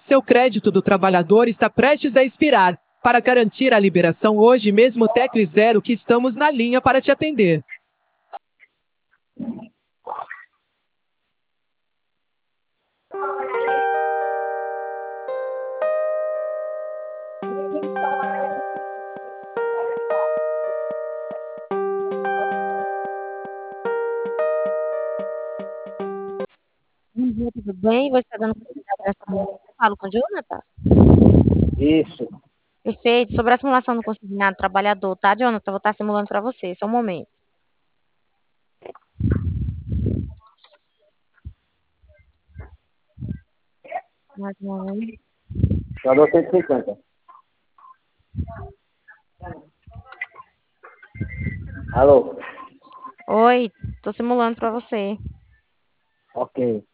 Seu crédito do trabalhador está prestes a expirar. Para garantir a liberação hoje mesmo, Tecre Zero, que estamos na linha para te atender. Bom dia, tudo bem? Você está dando continuidade nessa simulação? Eu falo com o Jonathan? Isso. Perfeito. Sobre a simulação do consignado trabalhador, tá, Jonathan? Vou estar simulando para você. Só um momento. Mais um momento. Valor 150. Alô? Oi, estou simulando para você. Ok.